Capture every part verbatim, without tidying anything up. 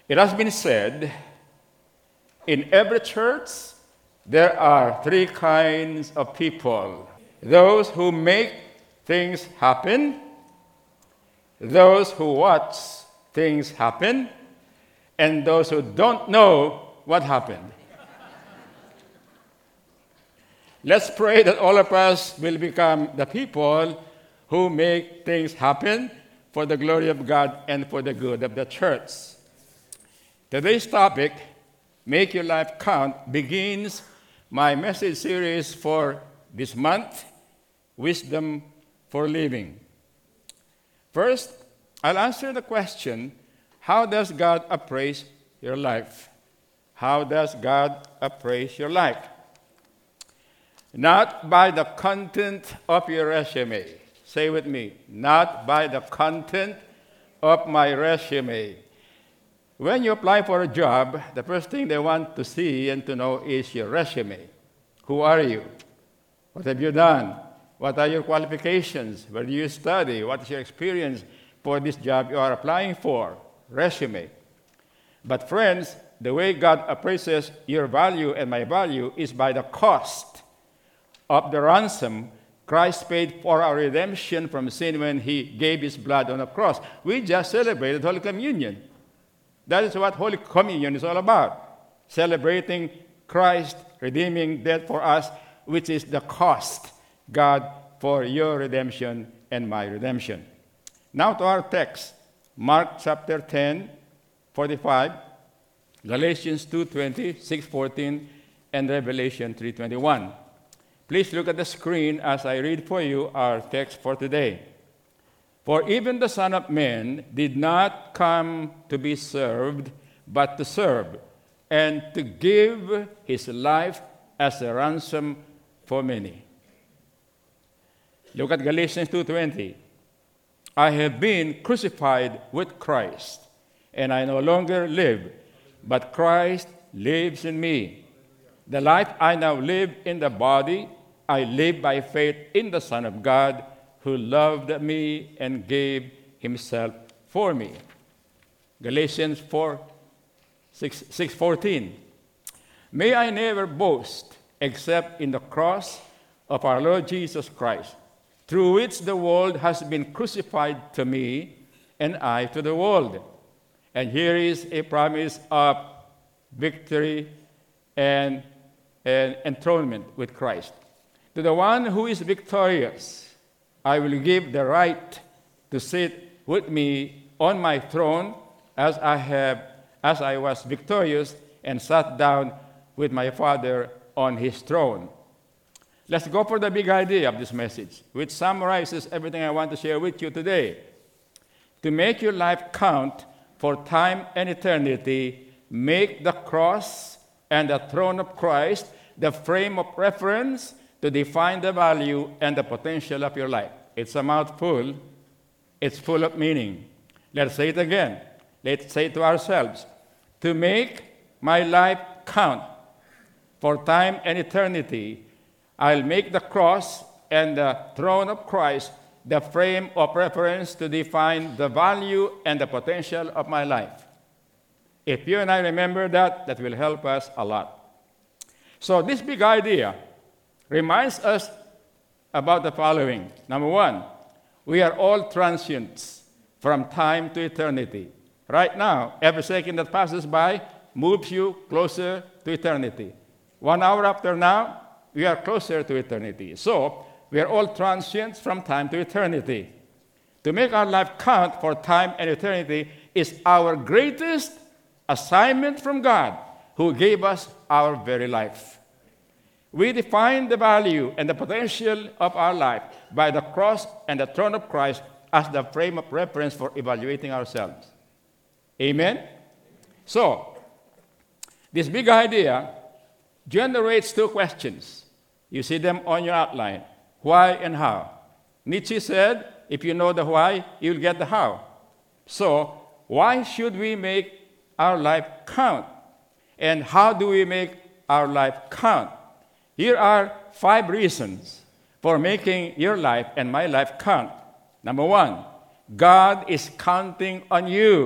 It has been said, in every church, there are three kinds of people. Those who make things happen, those who watch things happen, and those who don't know what happened. Let's pray that all of us will become the people who make things happen for the glory of God and for the good of the church. Today's topic, Make Your Life Count, begins my message series for this month, Wisdom for Living. First, I'll answer the question, how does God appraise your life? How does God appraise your life? Not by the content of your resume. Say with me, not by the content of my resume. When you apply for a job, the first thing they want to see and to know is your resume. Who are you? What have you done? What are your qualifications? Where do you study? What is your experience for this job you are applying for? Resume. But friends, the way God appraises your value and my value is by the cost of the ransom Christ paid for our redemption from sin when He gave His blood on the cross. We just celebrated Holy Communion. That is what Holy Communion is all about. Celebrating Christ redeeming death for us, which is the cost, God, for your redemption and my redemption. Now to our text, Mark chapter ten, forty-five, Galatians two twenty, six fourteen, and Revelation three twenty-one. Please look at the screen as I read for you our text for today. For even the Son of Man did not come to be served, but to serve, and to give His life as a ransom for many. Look at Galatians two twenty. I have been crucified with Christ, and I no longer live, but Christ lives in me. The life I now live in the body, I live by faith in the Son of God, who loved me and gave Himself for me. Galatians four, six fourteen. May I never boast except in the cross of our Lord Jesus Christ, through which the world has been crucified to me, and I to the world. And here is a promise of victory and, and enthronement with Christ. To the one who is victorious, I will give the right to sit with me on my throne as I have, as I was victorious and sat down with my Father on His throne. Let's go for the big idea of this message, which summarizes everything I want to share with you today. To make your life count for time and eternity, make the cross and the throne of Christ the frame of reference to define the value and the potential of your life. It's a mouthful. It's full of meaning. Let's say it again. Let's say it to ourselves. To make my life count for time and eternity, I'll make the cross and the throne of Christ the frame of reference to define the value and the potential of my life. If you and I remember that, that will help us a lot. So this big idea reminds us about the following. Number one, we are all transients from time to eternity. Right now, every second that passes by moves you closer to eternity. One hour after now, we are closer to eternity. So, we are all transients from time to eternity. To make our life count for time and eternity is our greatest assignment from God, who gave us our very life. We define the value and the potential of our life by the cross and the throne of Christ as the frame of reference for evaluating ourselves. Amen? So, this big idea generates two questions. You see them on your outline. Why and how? Nietzsche said, if you know the why, you'll get the how. So, why should we make our life count? And how do we make our life count? Here are five reasons for making your life and my life count. Number one, God is counting on you.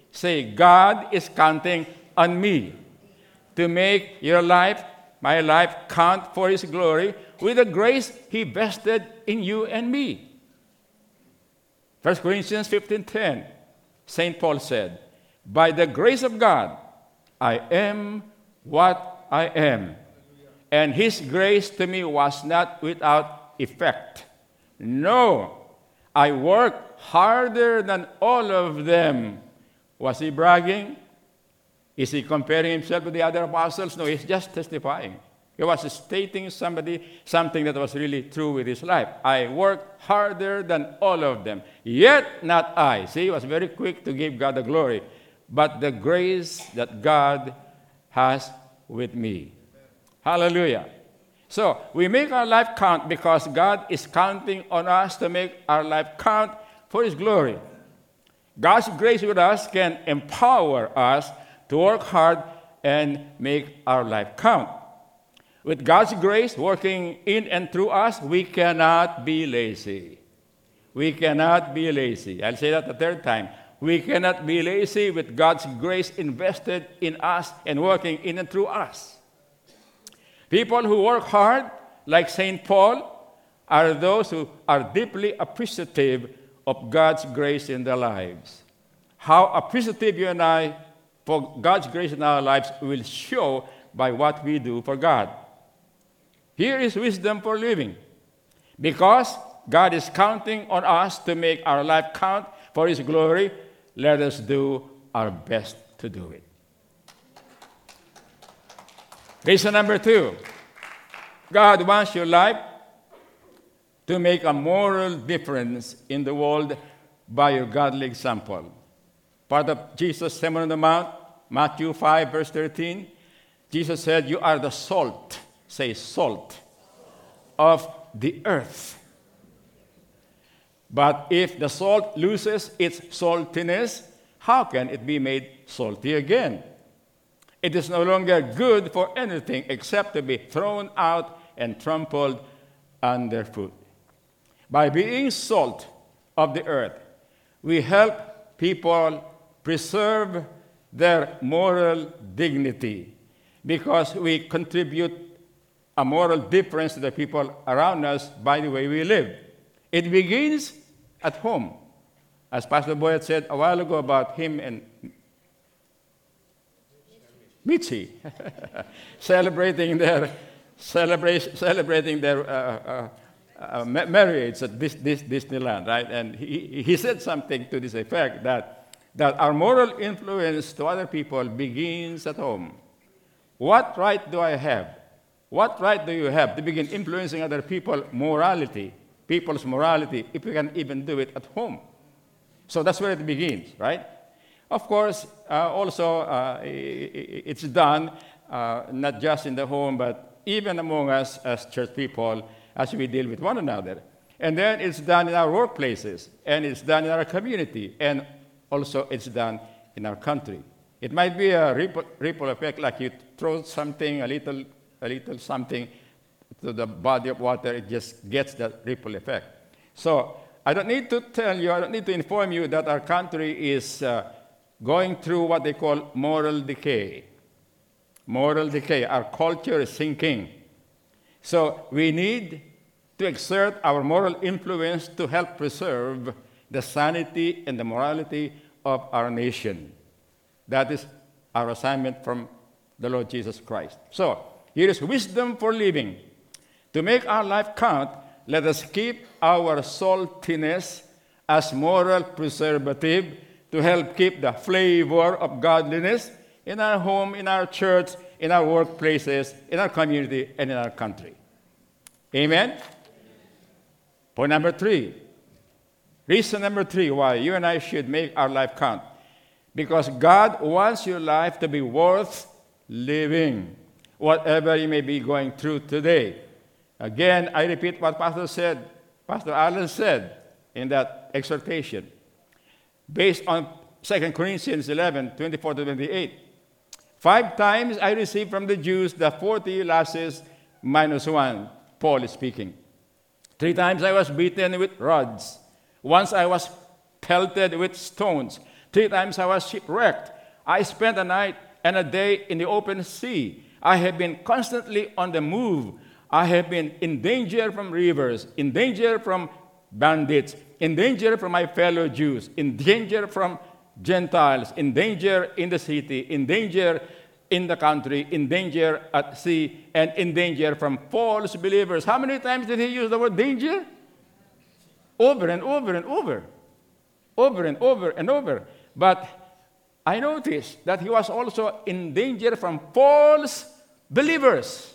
Say, God is counting on me to make your life, my life, count for His glory with the grace He vested in you and me. First Corinthians fifteen ten, Saint Paul said, by the grace of God, I am what I am. And His grace to me was not without effect. No, I worked harder than all of them. Was he bragging? Is he comparing himself with the other apostles? No, he's just testifying. He was stating somebody, something that was really true with his life. I worked harder than all of them, yet not I. See, he was very quick to give God the glory. But the grace that God has with me. Hallelujah. So, we make our life count because God is counting on us to make our life count for His glory. God's grace with us can empower us to work hard and make our life count. With God's grace working in and through us, we cannot be lazy. We cannot be lazy. I'll say that the third time. We cannot be lazy with God's grace invested in us and working in and through us. People who work hard, like Saint Paul, are those who are deeply appreciative of God's grace in their lives. How appreciative you and I for God's grace in our lives will show by what we do for God. Here is wisdom for living. Because God is counting on us to make our life count for His glory, let us do our best to do it. Reason number two, God wants your life to make a moral difference in the world by your godly example. Part of Jesus' Sermon on the Mount, Matthew five, verse thirteen, Jesus said, you are the salt, say salt, of the earth. But if the salt loses its saltiness, how can it be made salty again? It is no longer good for anything except to be thrown out and trampled underfoot. By being salt of the earth, we help people preserve their moral dignity because we contribute a moral difference to the people around us by the way we live. It begins at home. As Pastor Boyd said a while ago about him and Mitzi, celebrating their celebration, celebrating their uh, uh, uh, marriage at this, this Disneyland, right? And he, he said something to this effect that that our moral influence to other people begins at home. What right do I have? What right do you have to begin influencing other people's morality, people's morality, if you can even do it at home? So that's where it begins, right? Of course, uh, also, uh, it's done uh, not just in the home, but even among us as church people as we deal with one another. And then it's done in our workplaces, and it's done in our community, and also it's done in our country. It might be a ripple, ripple effect, like you throw something, a little, a little something to the body of water, it just gets that ripple effect. So I don't need to tell you, I don't need to inform you that our country is uh, going through what they call moral decay. Moral decay. Our culture is sinking. So we need to exert our moral influence to help preserve the sanity and the morality of our nation. That is our assignment from the Lord Jesus Christ. So, here is wisdom for living. To make our life count, let us keep our saltiness as moral preservative to help keep the flavor of godliness in our home, in our church, in our workplaces, in our community, and in our country. Amen? Point number three. Reason number three why you and I should make our life count. Because God wants your life to be worth living, whatever you may be going through today. Again, I repeat what Pastor said, Pastor Allen said in that exhortation, based on Second Corinthians eleven, twenty-four to twenty-eight. Five times I received from the Jews the forty lashes minus one, Paul is speaking. Three times I was beaten with rods. Once I was pelted with stones. Three times I was shipwrecked. I spent a night and a day in the open sea. I have been constantly on the move. I have been in danger from rivers, in danger from bandits, in danger from my fellow Jews, in danger from Gentiles, in danger in the city, in danger in the country, in danger at sea, and in danger from false believers. How many times did he use the word danger? Over and over and over. Over and over and over. But I noticed that he was also in danger from false believers.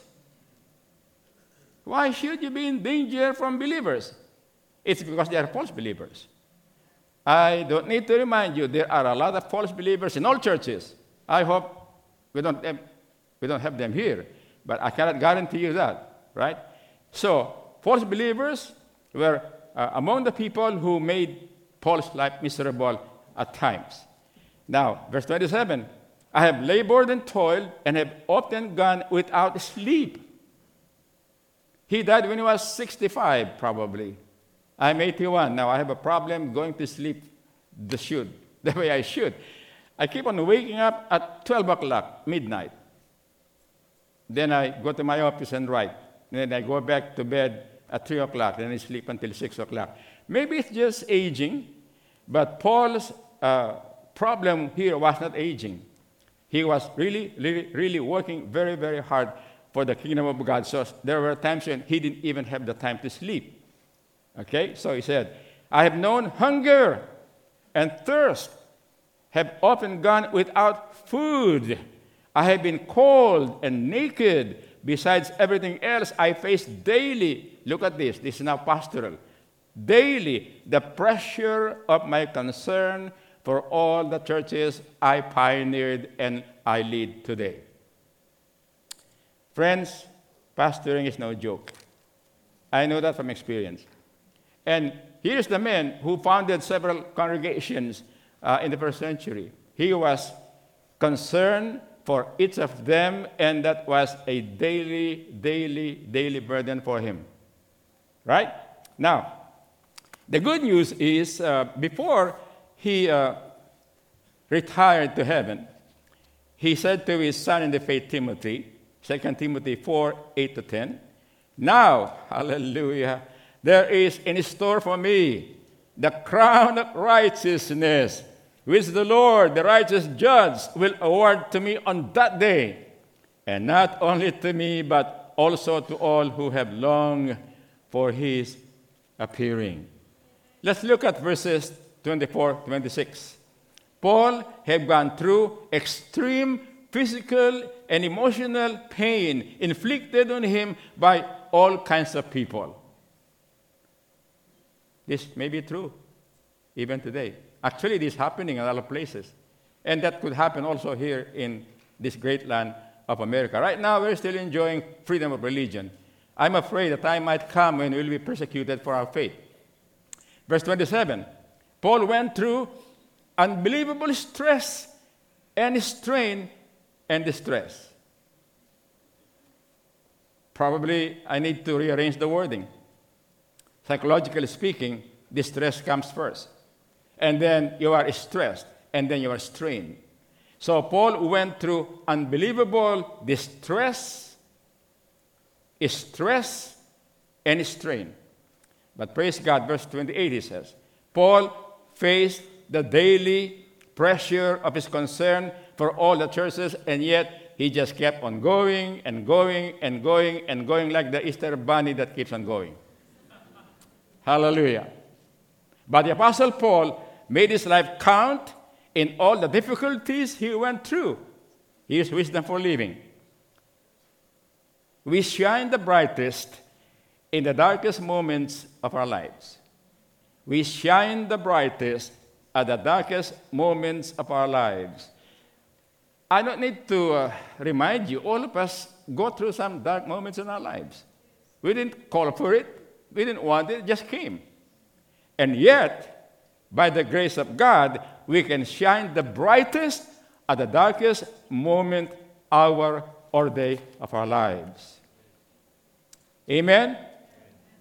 Why should you be in danger from believers? It's because they are false believers. I don't need to remind you, there are a lot of false believers in all churches. I hope we don't have, we don't have them here, but I cannot guarantee you that, right? So, false believers were uh, among the people who made Paul's life miserable at times. Now, verse twenty-seven, I have labored and toiled and have often gone without sleep. He died when he was sixty-five, probably. I'm eighty-one. Now I have a problem going to sleep the should, the way I should. I keep on waking up at twelve o'clock, midnight. Then I go to my office and write. Then I go back to bed at three o'clock. Then I sleep until six o'clock. Maybe it's just aging, but Paul's uh, problem here was not aging. He was really, really, really working very, very hard for the kingdom of God. So there were times when he didn't even have the time to sleep. Okay, so he said, I have known hunger and thirst, have often gone without food. I have been cold and naked. Besides everything else, I face daily, look at this, this is now pastoral, daily the pressure of my concern for all the churches I pioneered and I lead today. Friends, pastoring is no joke. I know that from experience. And here's the man who founded several congregations uh, in the first century. He was concerned for each of them, and that was a daily, daily, daily burden for him. Right? Now, the good news is uh, before he uh, retired to heaven, he said to his son in the faith, Timothy, Second Timothy four, eight to ten, now, hallelujah, there is in store for me the crown of righteousness, which the Lord, the righteous judge, will award to me on that day, and not only to me, but also to all who have longed for his appearing. Let's look at verses twenty-four, twenty-six. Paul had gone through extreme physical and emotional pain inflicted on him by all kinds of people. This may be true even today. Actually, this is happening in a lot of places. And that could happen also here in this great land of America. Right now, we're still enjoying freedom of religion. I'm afraid the time might come when we'll be persecuted for our faith. Verse twenty-seven, Paul went through unbelievable stress and strain and distress. Probably I need to rearrange the wording. Psychologically speaking, distress comes first. And then you are stressed, and then you are strained. So Paul went through unbelievable distress, stress, and strain. But praise God, verse twenty-eight, he says, Paul faced the daily pressure of his concern for all the churches, and yet he just kept on going and going and going and going like the Easter bunny that keeps on going. Hallelujah. But the Apostle Paul made his life count in all the difficulties he went through. Here's wisdom for living. We shine the brightest in the darkest moments of our lives. We shine the brightest at the darkest moments of our lives. I don't need to uh, remind you, all of us go through some dark moments in our lives. We didn't call for it. We didn't want it. It just came. And yet, by the grace of God, we can shine the brightest at the darkest moment, hour, or day of our lives. Amen?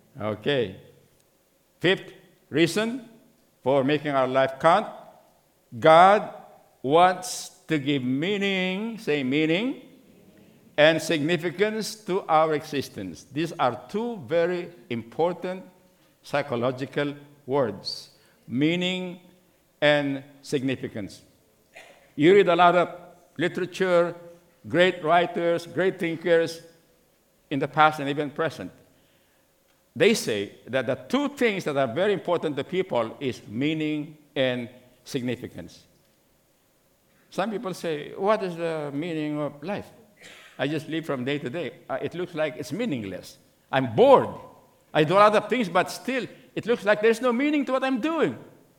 Okay. Fifth reason for making our life count, God wants to give meaning, say meaning, and significance to our existence. These are two very important psychological words, meaning and significance. You read a lot of literature, great writers, great thinkers in the past and even present. They say that the two things that are very important to people is meaning and significance. Some people say, what is the meaning of life? I just live from day to day. Uh, it looks like it's meaningless. I'm bored. I do a lot of things, but still, it looks like there's no meaning to what I'm doing.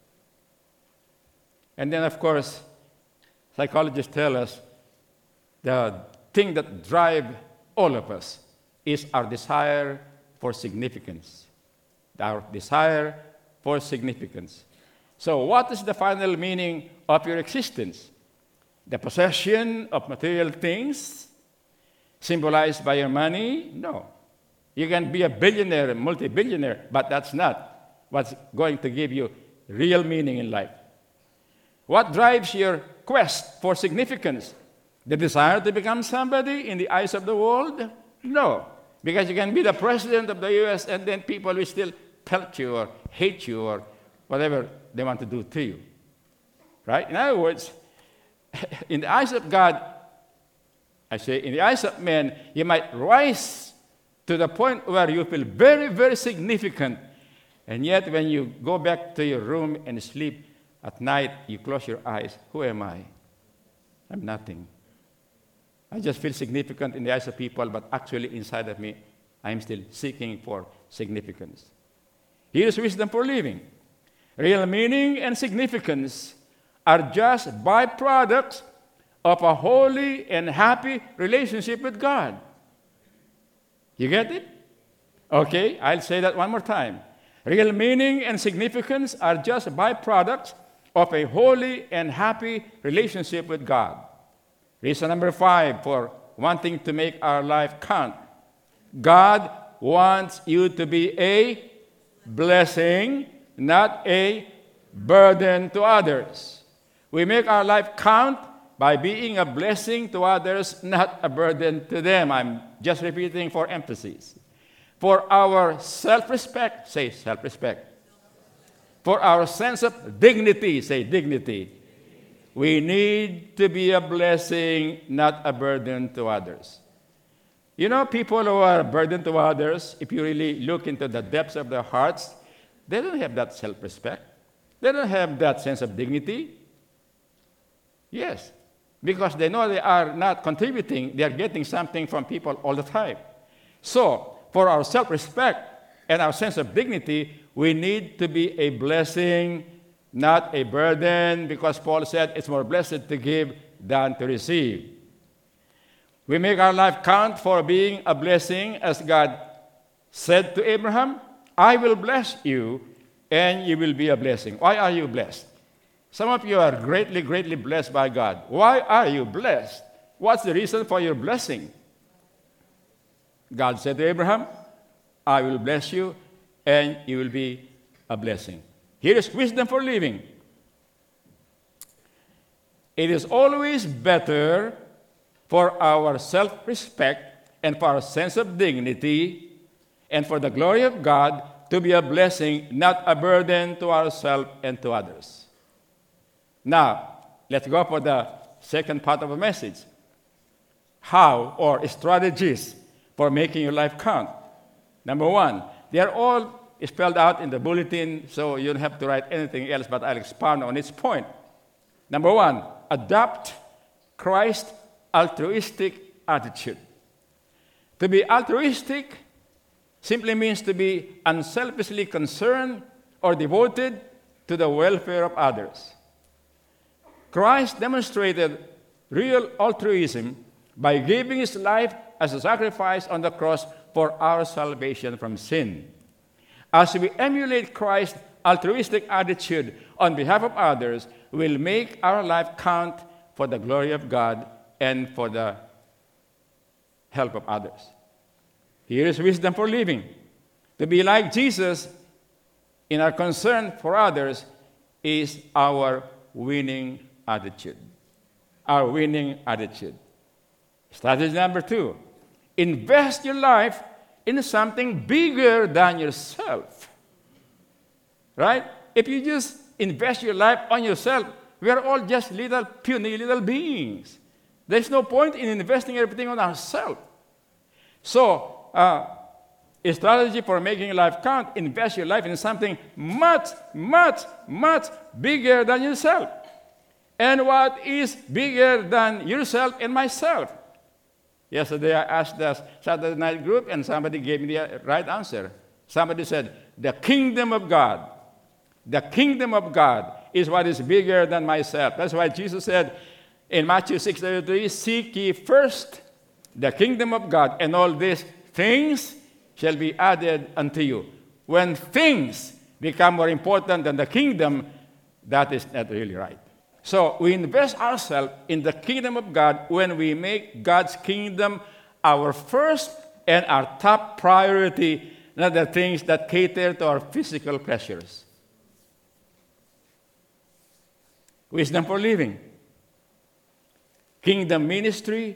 And then, of course, psychologists tell us the thing that drives all of us is our desire for significance. Our desire for significance. So what is the final meaning of your existence? The possession of material things symbolized by your money? No. You can be a billionaire, multi-billionaire, but that's not what's going to give you real meaning in life. What drives your quest for significance? The desire to become somebody in the eyes of the world? No. Because you can be the president of the U S and then people will still pelt you or hate you or whatever they want to do to you. Right? In other words, in the eyes of God, I say, in the eyes of men, you might rise to the point where you feel very, very significant. And yet, when you go back to your room and sleep at night, you close your eyes. Who am I? I'm nothing. I just feel significant in the eyes of people, but actually inside of me, I'm still seeking for significance. Here's wisdom for living. Real meaning and significance are just byproducts of a holy and happy relationship with God. You get it? Okay, I'll say that one more time. Real meaning and significance are just byproducts of a holy and happy relationship with God. Reason number five for wanting to make our life count. God wants you to be a blessing, not a burden to others. We make our life count by being a blessing to others, not a burden to them. I'm just repeating for emphasis. For our self-respect, say self-respect. For our sense of dignity, say dignity. We need to be a blessing, not a burden to others. You know, people who are a burden to others, if you really look into the depths of their hearts, they don't have that self-respect. They don't have that sense of dignity. Yes, because they know they are not contributing, they are getting something from people all the time. So, for our self-respect and our sense of dignity, we need to be a blessing, not a burden, because Paul said it's more blessed to give than to receive. We make our life count for being a blessing, as God said to Abraham, I will bless you, and you will be a blessing. Why are you blessed? Some of you are greatly, greatly blessed by God. Why are you blessed? What's the reason for your blessing? God said to Abraham, I will bless you, and you will be a blessing. Here is wisdom for living. It is always better for our self-respect and for our sense of dignity and for the glory of God to be a blessing, not a burden to ourselves and to others. Now, let's go for the second part of the message. How or strategies for making your life count. Number one, they are all spelled out in the bulletin, so you don't have to write anything else, but I'll expound on its point. Number one, adopt Christ's altruistic attitude. To be altruistic simply means to be unselfishly concerned or devoted to the welfare of others. Christ demonstrated real altruism by giving his life as a sacrifice on the cross for our salvation from sin. As we emulate Christ's altruistic attitude on behalf of others, we'll make our life count for the glory of God and for the help of others. Here is wisdom for living. To be like Jesus in our concern for others is our winning attitude. Our winning attitude. Strategy number two, invest your life in something bigger than yourself. Right? If you just invest your life on yourself, we are all just little, puny little beings. There's no point in investing everything on ourselves. So, uh, a strategy for making life count, invest your life in something much, much, much bigger than yourself. And what is bigger than yourself and myself? Yesterday I asked the Saturday night group, and somebody gave me the right answer. Somebody said, the kingdom of God. The kingdom of God is what is bigger than myself. That's why Jesus said in Matthew six thirty-three, seek ye first the kingdom of God, and all these things shall be added unto you. When things become more important than the kingdom, that is not really right. So we invest ourselves in the kingdom of God when we make God's kingdom our first and our top priority, not the things that cater to our physical pleasures. Wisdom for living. Kingdom ministry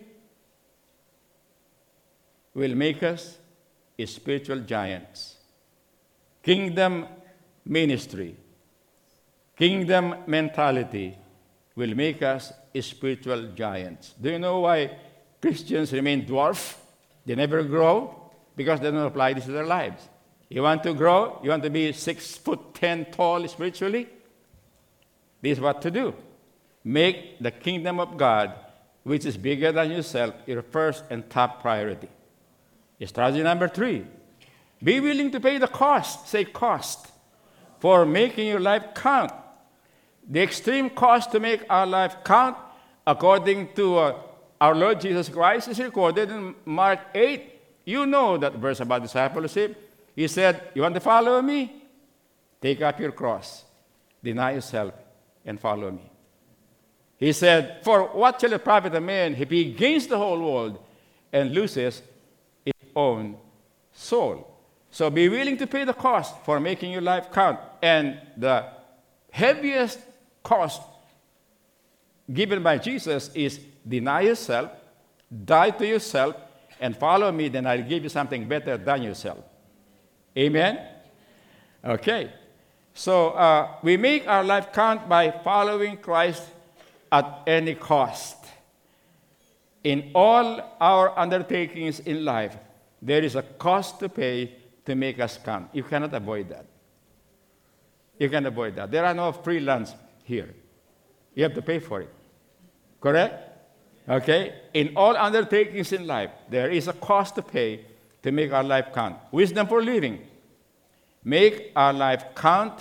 will make us spiritual giants. Kingdom ministry, kingdom mentality will make us spiritual giants. Do you know why Christians remain dwarf? They never grow because they don't apply this to their lives. You want to grow? You want to be six foot ten tall spiritually? This is what to do. Make the kingdom of God, which is bigger than yourself, your first and top priority. Strategy number three, be willing to pay the cost, say cost, for making your life count. The extreme cost to make our life count, according to uh, our Lord Jesus Christ, is recorded in Mark eight. You know that verse about discipleship. He said, you want to follow me? Take up your cross, deny yourself, and follow me. He said, for what shall it profit a man if he gains the whole world and loses his own soul? So be willing to pay the cost for making your life count. And the heaviest cost given by Jesus is deny yourself, die to yourself, and follow me, then I'll give you something better than yourself. Amen? Okay. So uh, we make our life count by following Christ at any cost. In all our undertakings in life, there is a cost to pay to make us count. You cannot avoid that. You can avoid that. There are no free lunch here. You have to pay for it. Correct? Okay? In all undertakings in life, there is a cost to pay to make our life count. Wisdom for living. Make our life count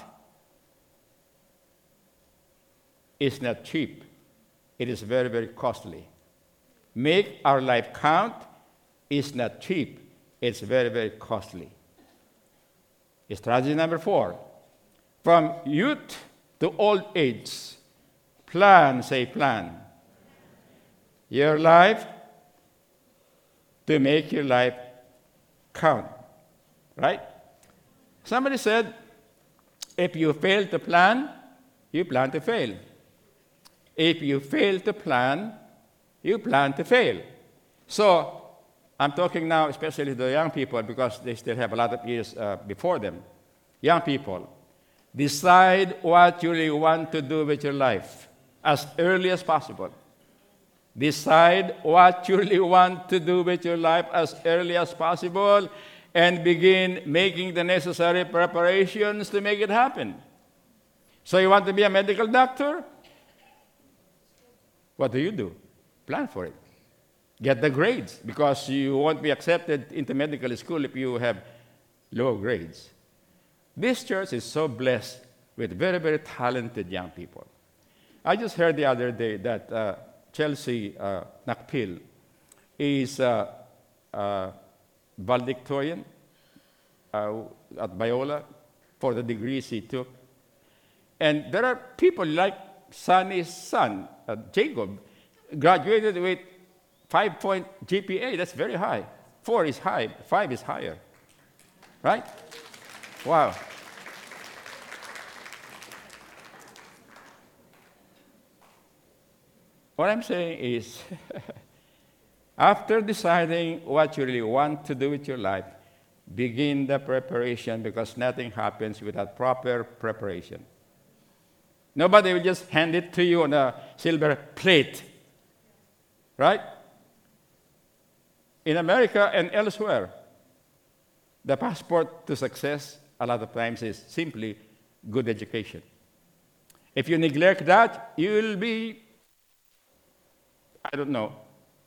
is not cheap. It is very, very costly. Make our life count is not cheap. It's very, very costly. Strategy number four. From youth to old age, plan, say plan, your life to make your life count. Right? Somebody said, if you fail to plan, you plan to fail. If you fail to plan, you plan to fail. So, I'm talking now especially to the young people because they still have a lot of years uh, before them. Young people, decide what you really want to do with your life as early as possible. Decide what you really want to do with your life as early as possible and begin making the necessary preparations to make it happen. So you want to be a medical doctor? What do you do? Plan for it. Get the grades, because you won't be accepted into medical school if you have low grades. This church is so blessed with very, very talented young people. I just heard the other day that uh, Chelsea uh, Nakpil is uh, uh, valedictorian uh, at Biola for the degrees he took. And there are people like Sonny's son, uh, Jacob, graduated with five-point G P A. That's very high. Four is high. Five is higher. Right? Wow. What I'm saying is, after deciding what you really want to do with your life, begin the preparation, because nothing happens without proper preparation. Nobody will just hand it to you on a silver plate, right? In America and elsewhere, the passport to success a lot of times is simply good education. If you neglect that, you will be, I don't know,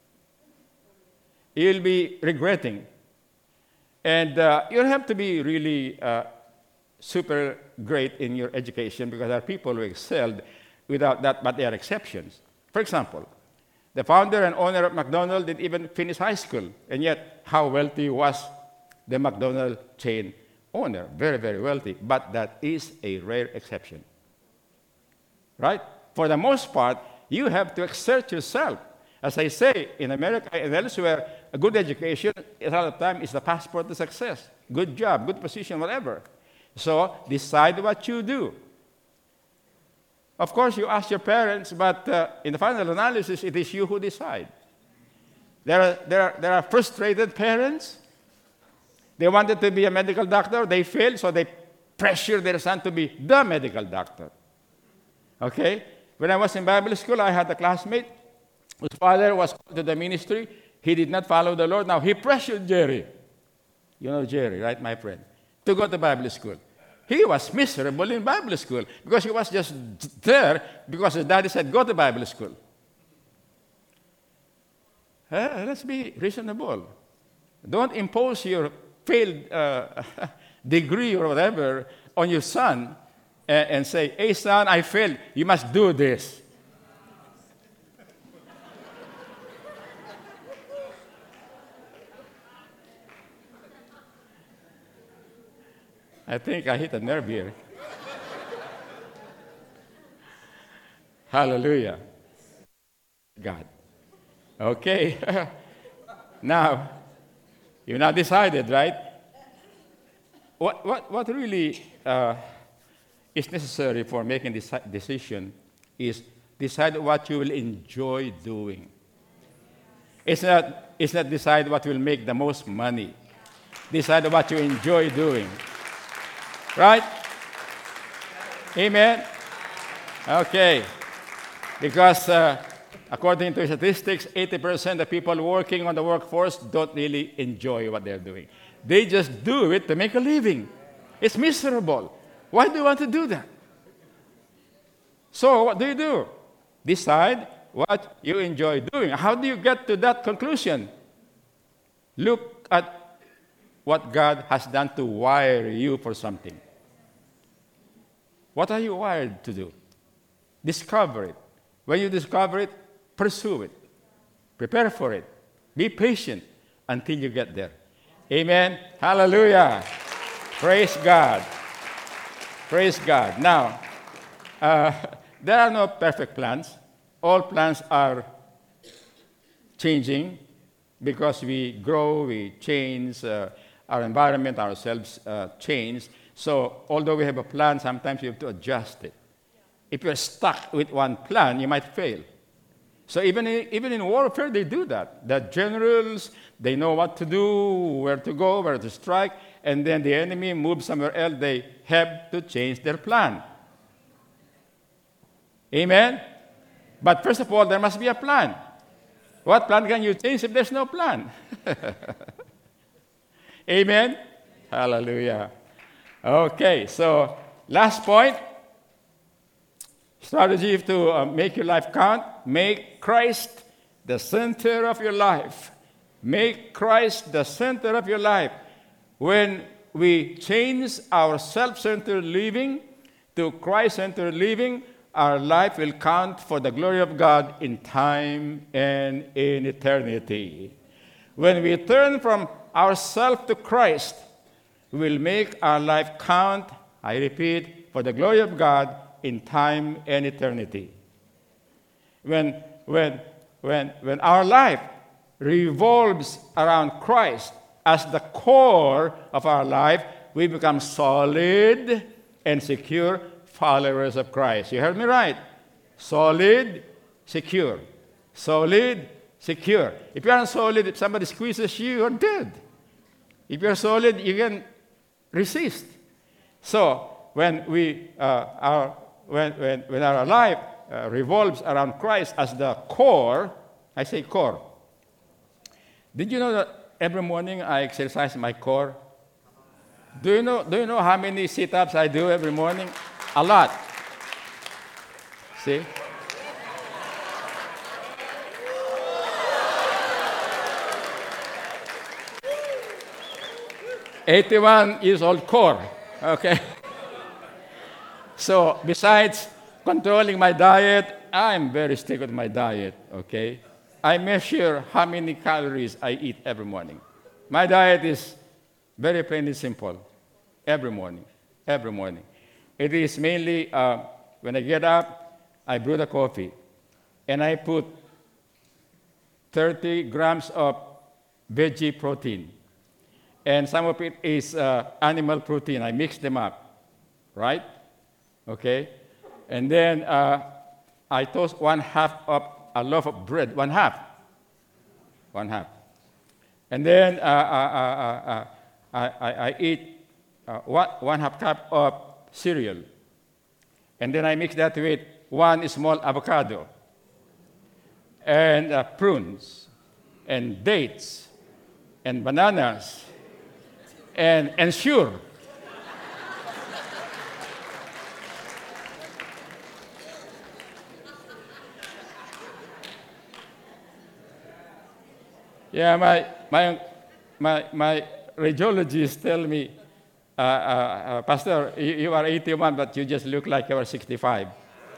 you'll be regretting. And uh, you don't have to be really uh, super great in your education, because there are people who excelled without that, but there are exceptions. For example, the founder and owner of McDonald's didn't even finish high school, and yet how wealthy was the McDonald's chain owner? Very, very wealthy, but that is a rare exception. Right? For the most part, you have to exert yourself. As I say, in America and elsewhere, a good education, a lot of time, is the passport to success. Good job, good position, whatever. So decide what you do. Of course, you ask your parents, but uh, in the final analysis, it is you who decide. There are, there are, there are frustrated parents. They wanted to be a medical doctor. They failed, so they pressured their son to be the medical doctor. Okay? When I was in Bible school, I had a classmate whose father was called to the ministry. He did not follow the Lord. Now, he pressured Jerry. You know Jerry, right, my friend? To go to Bible school. He was miserable in Bible school because he was just there because his daddy said, go to Bible school. Uh, let's be reasonable. Don't impose your failed uh, degree or whatever on your son and, and say, hey, son, I failed. You must do this. I think I hit a nerve here. Hallelujah. God. Okay. Now, you've now decided, right? What, what, what really uh, is necessary for making this decision is decide what you will enjoy doing. It's not, it's not decide what will make the most money. Decide what you enjoy doing. Right? Amen? Okay. Because uh, according to statistics, eighty percent of people working on the workforce don't really enjoy what they're doing. They just do it to make a living. It's miserable. Why do you want to do that? So what do you do? Decide what you enjoy doing. How do you get to that conclusion? Look at what God has done to wire you for something. What are you wired to do? Discover it. When you discover it, pursue it. Prepare for it. Be patient until you get there. Amen? Hallelujah. Praise God. Praise God. Now, uh, there are no perfect plans. All plans are changing because we grow, we change, uh, our environment, ourselves uh, change. So although we have a plan, sometimes you have to adjust it. If you're stuck with one plan, you might fail. So even in, even in warfare, they do that. The generals, they know what to do, where to go, where to strike, and then the enemy moves somewhere else. They have to change their plan. Amen? But first of all, there must be a plan. What plan can you change if there's no plan? Amen? Hallelujah. Okay, so last point. Strategy to uh, make your life count. Make Christ the center of your life. Make Christ the center of your life. When we change our self-centered living to Christ-centered living, our life will count for the glory of God in time and in eternity. When we turn from ourselves to Christ, we will make our life count, I repeat, for the glory of God in time and eternity. When, when, when, when our life revolves around Christ as the core of our life, we become solid and secure followers of Christ. You heard me right. Solid, secure. Solid, secure. If you aren't solid, if somebody squeezes you, you're dead. If you're solid, you can resist. So when we uh, are when, when, when our life uh, revolves around Christ as the core, I say core. Did you know that every morning I exercise my core? Do you know, do you know how many sit-ups I do every morning? A lot. See? eighty-one years old core, okay? So besides controlling my diet, I'm very strict with my diet, okay? I measure how many calories I eat every morning. My diet is very plain and simple, every morning, every morning. It is mainly, uh, when I get up, I brew the coffee, and I put thirty grams of veggie protein. And some of it is uh, animal protein. I mix them up, right? Okay? And then uh, I toast one half of a loaf of bread, one half. One half. And then uh, uh, uh, uh, I, I, I eat uh, one, one half cup of cereal. And then I mix that with one small avocado, and uh, prunes, and dates, and bananas, and ensure. Yeah, my, my, my, my radiologist tell me, uh, uh, uh, Pastor, you, you are eighty-one, but you just look like you are sixty-five.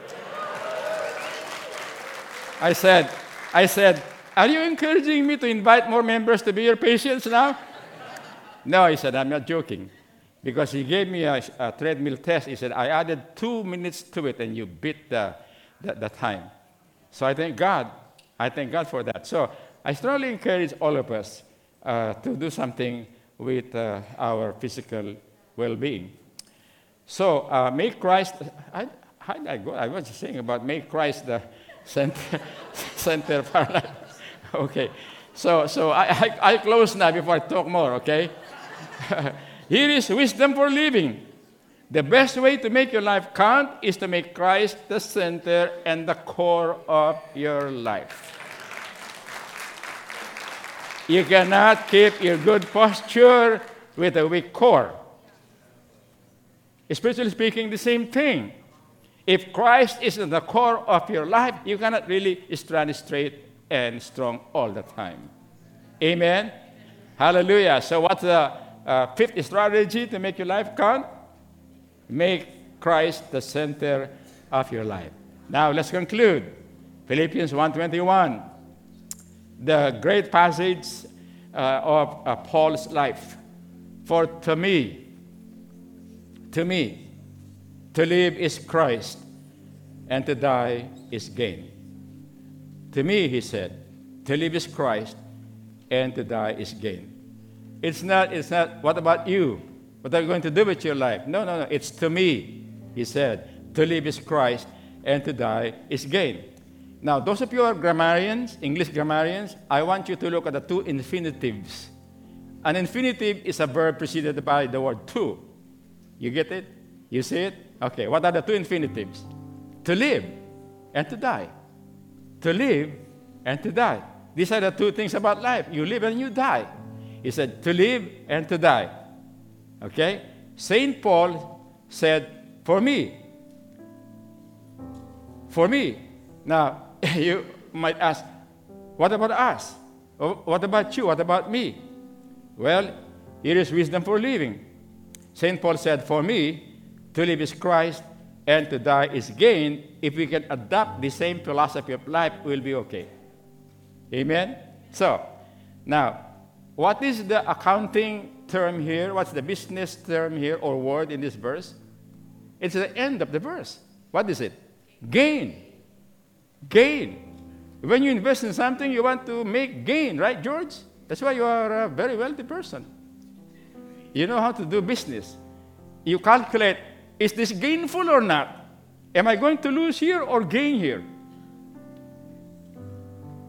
I said, I said, are you encouraging me to invite more members to be your patients now? No, he said, I'm not joking. Because he gave me a, a treadmill test. He said, I added two minutes to it, and you beat the, the, the time. So I thank God. I thank God for that. So I strongly encourage all of us uh, to do something with uh, our physical well-being. So uh, make Christ, I, how did I go? I was saying about make Christ the center, center of our life. Okay. So, so I, I, I close now before I talk more, okay? Here is wisdom for living. The best way to make your life count is to make Christ the center and the core of your life. You cannot keep your good posture with a weak core. Spiritually speaking, the same thing. If Christ is in the core of your life, you cannot really stand straight and strong all the time. Amen? Hallelujah. So what's the uh, fifth strategy to make your life count? Make Christ the center of your life. Now let's conclude. Philippians one twenty-one. The great passage uh, of uh, Paul's life. For to me, to me, to live is Christ, and to die is gain. To me, he said, to live is Christ, and to die is gain. It's not, it's not, what about you? What are you going to do with your life? No, no, no, it's to me, he said, to live is Christ, and to die is gain. Now, those of you who are grammarians, English grammarians, I want you to look at the two infinitives. An infinitive is a verb preceded by the word to. You get it? You see it? Okay, what are the two infinitives? To live and to die. To live and to die. These are the two things about life. You live and you die. He said, to live and to die. Okay? Saint Paul said, for me. For me. Now, you might ask, what about us? What about you? What about me? Well, here is wisdom for living. Saint Paul said, for me, to live is Christ, and to die is gain. If we can adopt the same philosophy of life, we'll be okay. Amen? So, now, what is the accounting term here? What's the business term here or word in this verse? It's the end of the verse. What is it? Gain. Gain. When you invest in something, you want to make gain, right, George? That's why you are a very wealthy person. You know how to do business. You calculate, is this gainful or not? Am I going to lose here or gain here?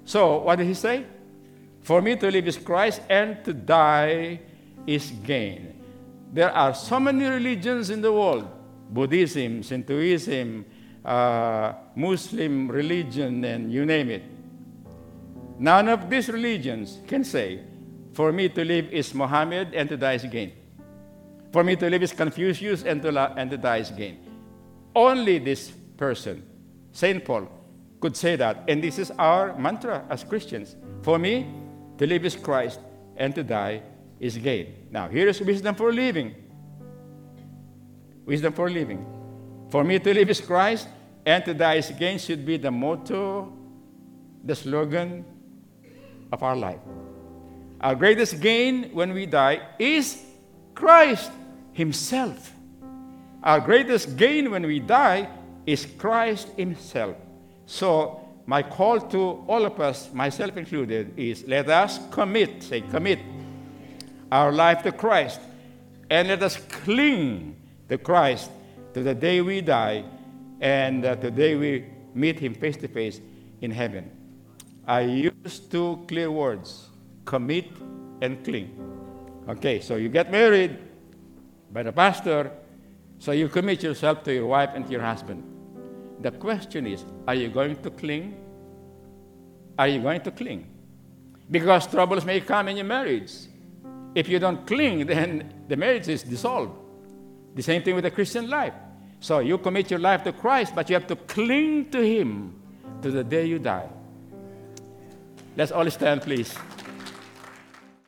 So, what did he say? For me to live is Christ, and to die is gain. There are so many religions in the world. Buddhism, Shintoism, uh, Muslim religion, and you name it. None of these religions can say, for me to live is Muhammad and to die is gain. For me to live is Confucius and to, la- and to die is gain. Only this person, Saint Paul, could say that. And this is our mantra as Christians. For me, to live is Christ and to die is gain. Now, here is wisdom for living. Wisdom for living. For me to live is Christ and to die is gain should be the motto, the slogan of our life. Our greatest gain when we die is Christ Himself. Our greatest gain when we die is Christ Himself. So, my call to all of us, myself included, is let us commit, say commit, our life to Christ, and let us cling to Christ to the day we die and uh, the day we meet Him face to face in heaven. I use two clear words, commit and cling. Okay, so you get married by the pastor, so you commit yourself to your wife and to your husband. The question is, are you going to cling? Are you going to cling? Because troubles may come in your marriage. If you don't cling, then the marriage is dissolved. The same thing with the Christian life. So you commit your life to Christ, but you have to cling to Him to the day you die. Let's all stand, please.